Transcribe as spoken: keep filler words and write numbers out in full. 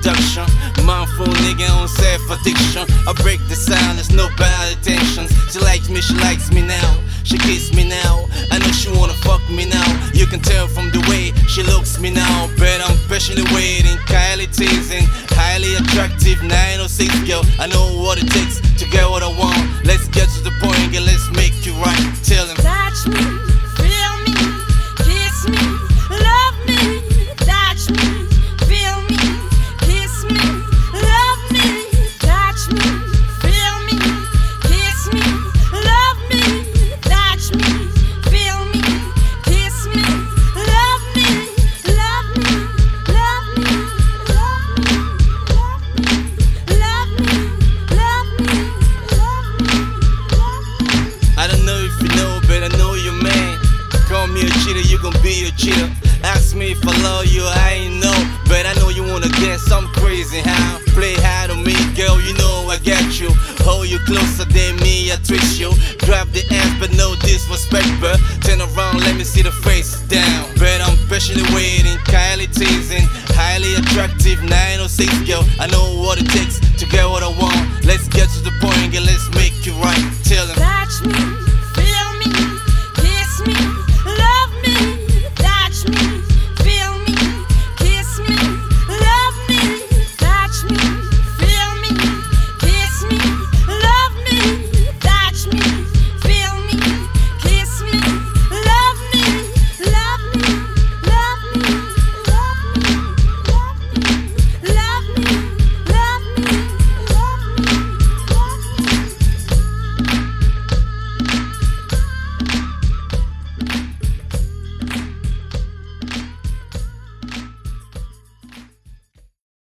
production. Mindful nigga on self-addiction. I break the silence, no bad intentions. She likes me, she likes me now. She kiss me now. I know she wanna fuck me now. You can tell from the way she looks me now. But I'm patiently waiting, Kylie teasing. Highly attractive nine oh six girl. I know what it takes to get what I want. Let's get to the point, girl, let's make it right. Tell him. Touch me, feel me, kiss me, love me. Touch me, feel me, kiss me, love me. Touch me, feel me, kiss me, love me. Touch me, feel me, kiss me, love me, love me, love me, love me, love me, love me, love me, love me, love me. I don't know if you know, but I know you, man. Call me a cheater, you gon' be a cheater. Ask me if I love you, I ain't know. But I know you wanna get some crazy how. Play hard on me, girl, you know I got you. Hold you closer than me, I twist you. Grab the ass, but no disrespect, but turn around, let me see the face down. But I'm patiently waiting, Kylie teasing. Highly attractive nine oh six girl. I know what it takes